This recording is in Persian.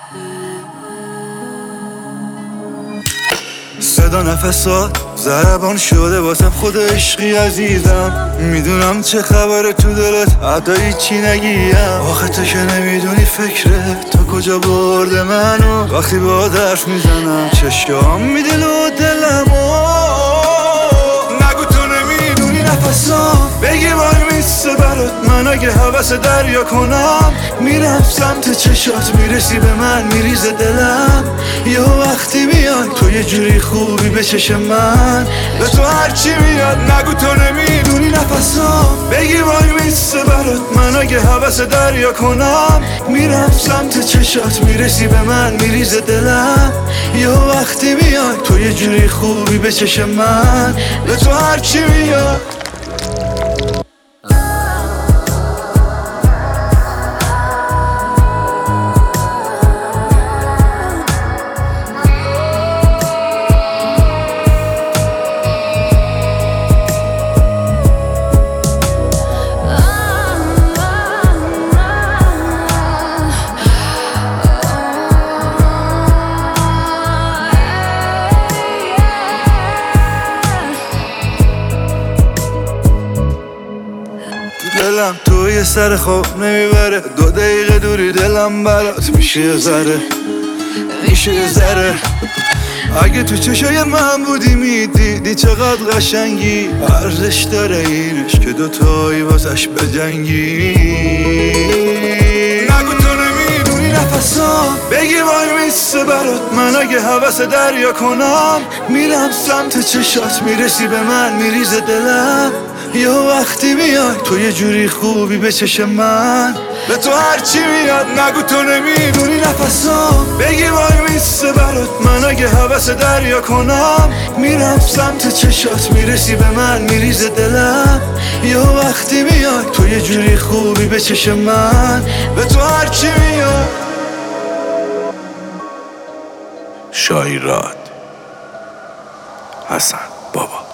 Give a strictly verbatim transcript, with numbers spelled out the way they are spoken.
صدا نفسات ضربان شده واسم خود عشقی عزیزم. میدونم چه خبره تو دلت حتی چی نگیم. آخه تو که نمیدونی فکرت تا کجا برده منو. وقتی با حرف میزنم چشام میدل و دلمو. نگو تو نمیدونی نفسام بگی وای میسته برات. من اگه حوث دریا کنم میرم سمت چشات. میرسی به من میریزه دلم. یه وقتی میاد تو یه جوری خوبی به چشم من. به تو هرچی میاد نگو تو نمیدونی نفسام بگی وای میسته برات. من اگه حوث دریا کنم میرم سمت چشات. میرسی به من میریزه دلم. یه وقتی میاد تو یه جوری خوبی به چشم من. به تو هرچی میاد. دلم تو یه سر خواب نمیبره. دو دقیقه دوری دلم برات میشه یه ذره. میشه یه ذره. اگه تو چشای من بودی میدیدی چقدر قشنگی. ارزش داره اینش که دوتایی واسش بجنگی. نگو تو نمیدونی نفسام بگی وای میسته برات. من اگه حوث دریا کنم میرم سمت چشات. میرسی به من میریزه دلم. یه وقتی میاد تو یه جوری خوبی به چشم من. به تو هرچی میاد نگو تو نمیدونی نفسام بگی وای میسته برات. من اگه حوث دریا کنم میرم سمت چشات. میرسی به من میریزه دلم. یه وقتی میاد تو یه جوری خوبی به چشم من. به تو هرچی میاد. شایرات حسن بابا.